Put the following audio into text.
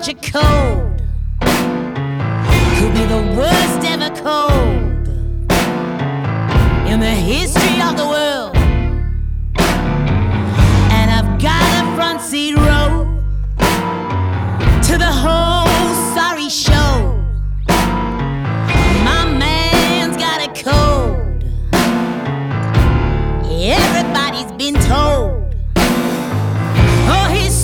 Georgia cold could be the worst ever cold in the history of the world.